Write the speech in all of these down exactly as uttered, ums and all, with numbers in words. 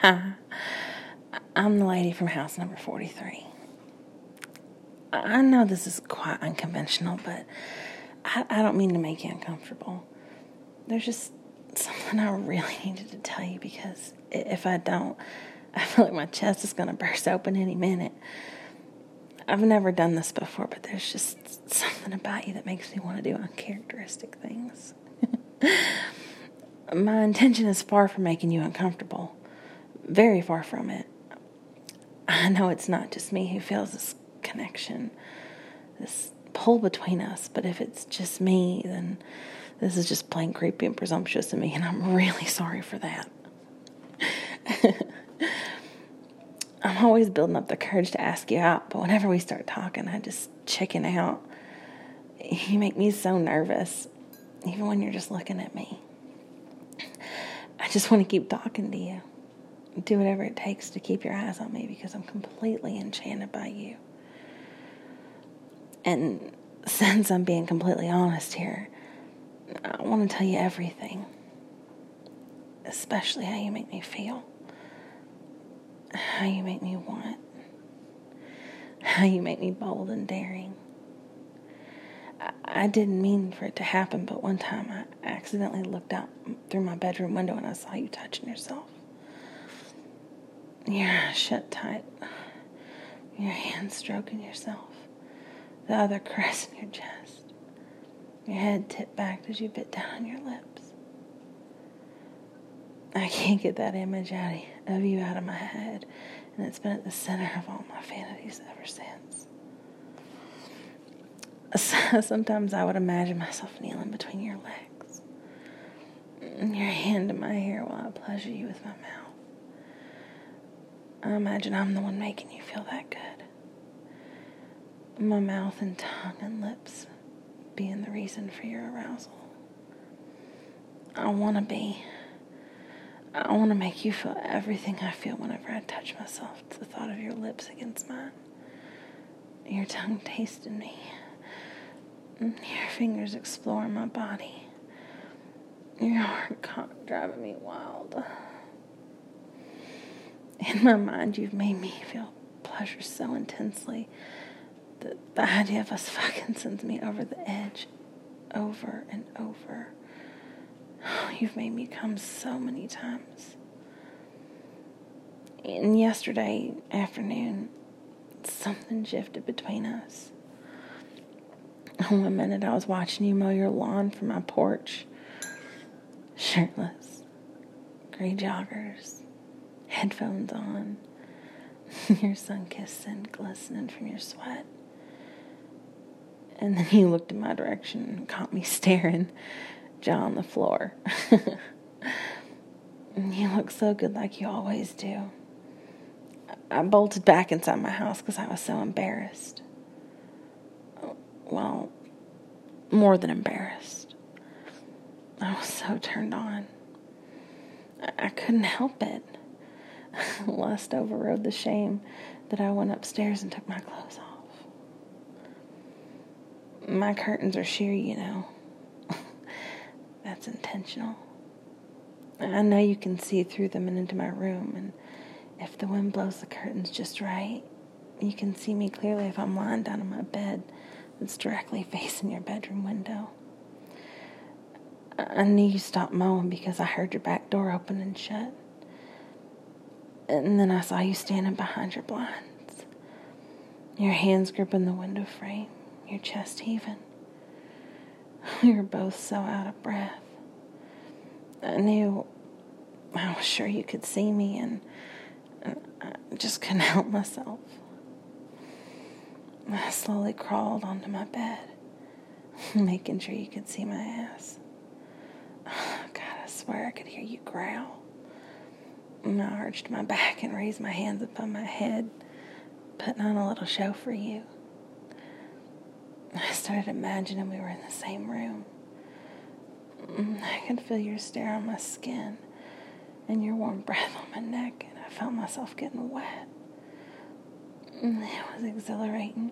Hi, I'm the lady from house number forty-three. I know this is quite unconventional, but I, I don't mean to make you uncomfortable. There's just something I really needed to tell you, because if I don't, I feel like my chest is going to burst open any minute. I've never done this before, but there's just something about you that makes me want to do uncharacteristic things. My intention is far from making you uncomfortable. Very far from it. I know it's not just me who feels this connection, this pull between us, but if it's just me, then this is just plain creepy and presumptuous of me, and I'm really sorry for that. I'm always building up the courage to ask you out, but whenever we start talking, I just chicken out. You make me so nervous, even when you're just looking at me. I just want to keep talking to you. Do whatever it takes to keep your eyes on me, because I'm completely enchanted by you. And since I'm being completely honest here, I want to tell you everything. Especially how you make me feel. How you make me want. How you make me bold and daring. I, I didn't mean for it to happen, but one time I accidentally looked out through my bedroom window and I saw you touching yourself. Your eyes shut tight. Your hand stroking yourself. The other caressing your chest. Your head tipped back as you bit down on your lips. I can't get that image out of you out of my head, and it's been at the center of all my fantasies ever since. Sometimes I would imagine myself kneeling between your legs, and your hand in my hair while I pleasure you with my mouth. I imagine I'm the one making you feel that good. My mouth and tongue and lips being the reason for your arousal. I want to be. I want to make you feel everything I feel whenever I touch myself to the thought of your lips against mine. Your tongue tasting me. Your fingers exploring my body. Your heart cock driving me wild. In my mind, you've made me feel pleasure so intensely that the idea of us fucking sends me over the edge, over and over. You've made me come so many times. And yesterday afternoon, something shifted between us. One minute I was watching you mow your lawn from my porch, shirtless, gray joggers, headphones on, your sun-kissed skin glistening from your sweat. And then you looked in my direction and caught me staring, jaw on the floor. You look so good, like you always do. I bolted back inside my house because I was so embarrassed. Well, more than embarrassed. I was so turned on. I couldn't help it. Lust overrode the shame that I went upstairs and took my clothes off. My curtains are sheer, you know. That's intentional. I know you can see through them and into my room, and if the wind blows the curtains just right, you can see me clearly if I'm lying down in my bed that's directly facing your bedroom window. I knew you stopped mowing because I heard your back door open and shut. And then I saw you standing behind your blinds, your hands gripping the window frame, your chest heaving. We were both so out of breath. I knew, I was sure you could see me, and I just couldn't help myself. I slowly crawled onto my bed, making sure you could see my ass. God, I swear I could hear you growl. And I arched my back and raised my hands above my head, putting on a little show for you. I started imagining we were in the same room. I could feel your stare on my skin and your warm breath on my neck, and I felt myself getting wet. It was exhilarating.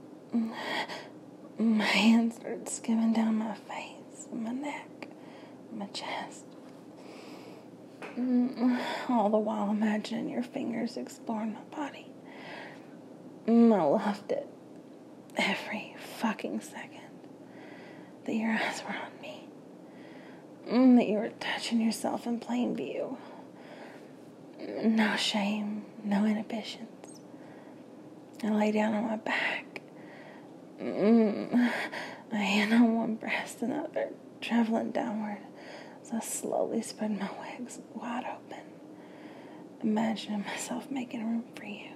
My hands started skimming down my face, my neck, my chest. Mm, all the while imagining your fingers exploring my body. Mm, I loved it. Every fucking second that your eyes were on me. Mm, that you were touching yourself in plain view. No shame, no inhibitions. I lay down on my back. Mm, a hand on one breast and the other traveling downward as I slowly spread my legs wide open, imagining myself making room for you.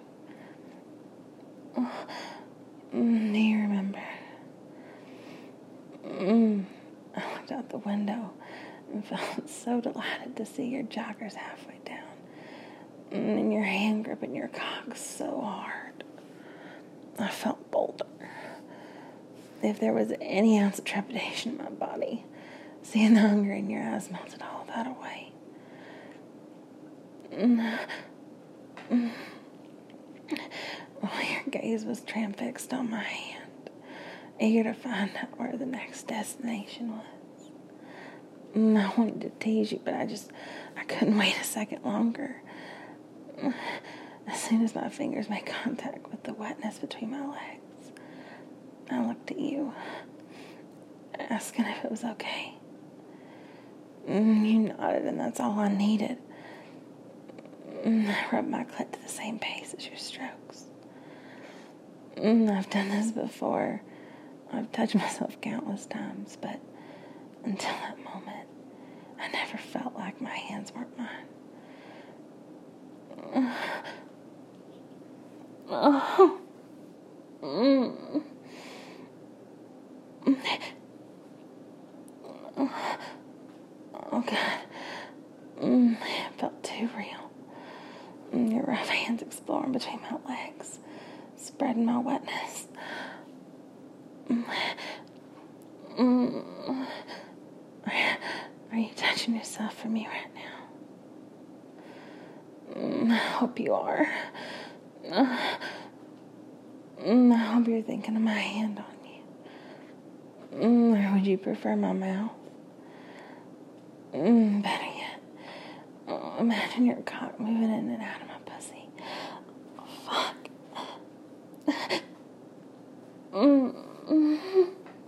Mm, do you remember? Mm, I looked out the window and felt so delighted to see your joggers halfway down, and your hand gripping your cock so hard. I felt bolder. If there was any ounce of trepidation in my body, seeing the hunger in your eyes melted all that away. Mm. Mm. Well, your gaze was transfixed on my hand, eager to find out where the next destination was. Mm, I wanted to tease you, but I just, I couldn't wait a second longer. As soon as my fingers made contact with the wetness between my legs, I looked at you, asking if it was okay. Mm, you nodded, and that's all I needed. Mm, I rubbed my clit to the same pace as your strokes. Mm, I've done this before. I've touched myself countless times, but until that moment, I never felt like my hands weren't mine. Oh. Mm. Oh, God. Mm, it felt too real. Your rough hands exploring between my legs, spreading my wetness. Mm. Are you touching yourself for me right now? Mm, I hope you are. Uh, mm, I hope you're thinking of my hand on you. Mm, or would you prefer my mouth? Mm, better yet, oh, imagine your cock moving in and out of my pussy. Oh, fuck. mm, mm.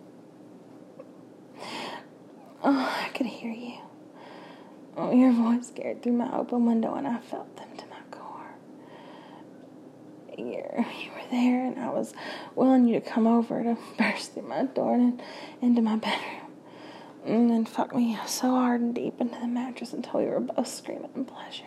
Oh, I could hear you. Oh, your voice scared through my open window, and I felt them to my core. You're, you were there, and I was willing you to come over to burst through my door and into my bedroom. And then fuck me so hard and deep into the mattress until we were both screaming in pleasure.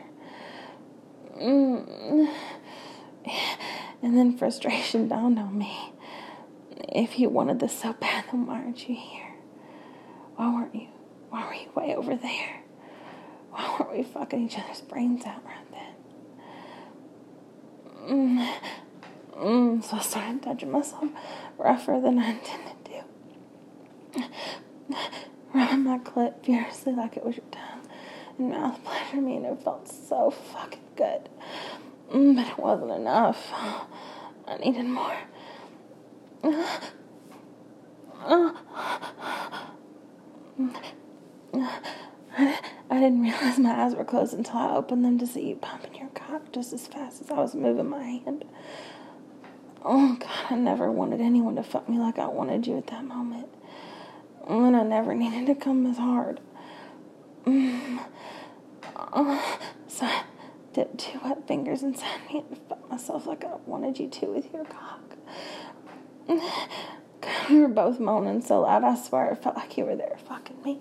Mm. And then frustration dawned on me. If you wanted this so bad, then why aren't you here? Why weren't you? Why were you way over there? Why weren't we fucking each other's brains out right then? Mm. Mm. So I started touching myself rougher than I intended to. Rubbing my clit furiously like it was your tongue and mouth pleasured me, and it felt so fucking good. Mm, but it wasn't enough. I needed more. I, I didn't realize my eyes were closed until I opened them to see you pumping your cock just as fast as I was moving my hand. Oh, God, I never wanted anyone to fuck me like I wanted you at that moment. And I never needed to come as hard. Mm. Uh, so I dipped two wet fingers inside me and fucked myself like I wanted you to with your cock. God, we were both moaning so loud, I swear it felt like you were there fucking me.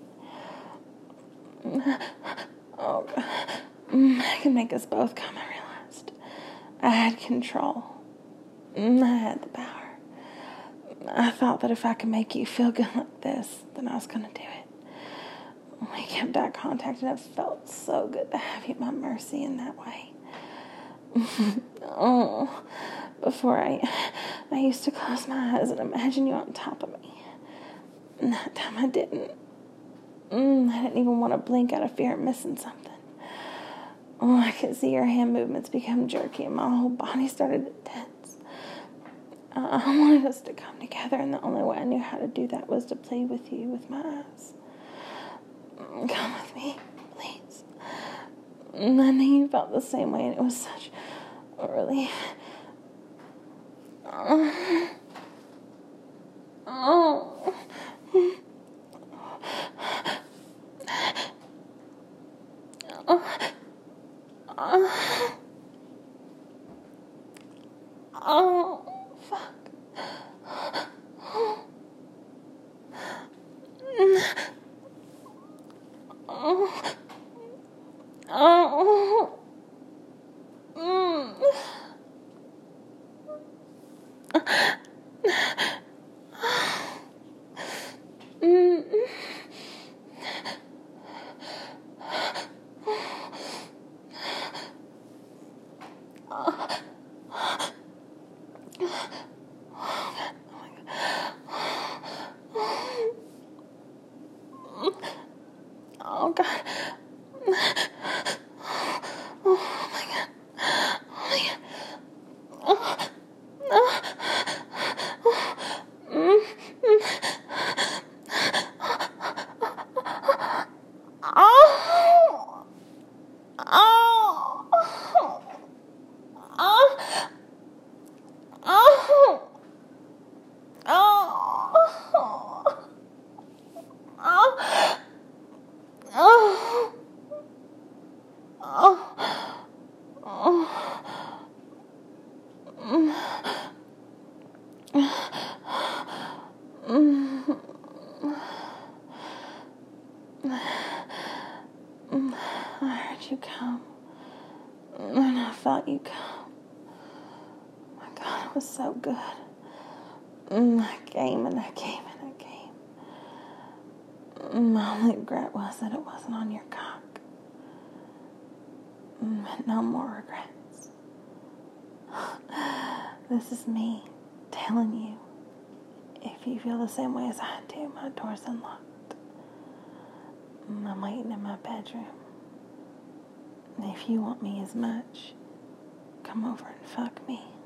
Oh, God. I could make us both come, I realized. I had control. I had the power. I thought that if I could make you feel good like this, then I was going to do it. We kept eye contact, and it felt so good to have you at my mercy in that way. Oh, before I, I used to close my eyes and imagine you on top of me. And that time I didn't. Mm, I didn't even want to blink out of fear of missing something. Oh, I could see your hand movements become jerky, and my whole body started to tense. Uh, I wanted us to come together, and the only way I knew how to do that was to play with you with my eyes. Come with me, please. I know you felt the same way, and it was such a relief. Oh. Oh. Oh. Oh. Oh. Fuck. Oh. Oh. Oh. Mm. Mm. Oh, God. Oh, my God. Oh, my God. Oh, no. Mm, mm. Oh. Oh. Oh. Oh. Oh. Oh. Oh. Oh. Oh. Mm. Mm. Mm. I heard you come, and I felt you come. Oh my God, it was so good. Mm. I came and I came and I came. Mm. My only regret was that it wasn't on your cock. Mm. But no more regrets. This is me telling you, if you feel the same way as I do, my door's unlocked. I'm waiting in my bedroom. And if you want me as much, come over and fuck me.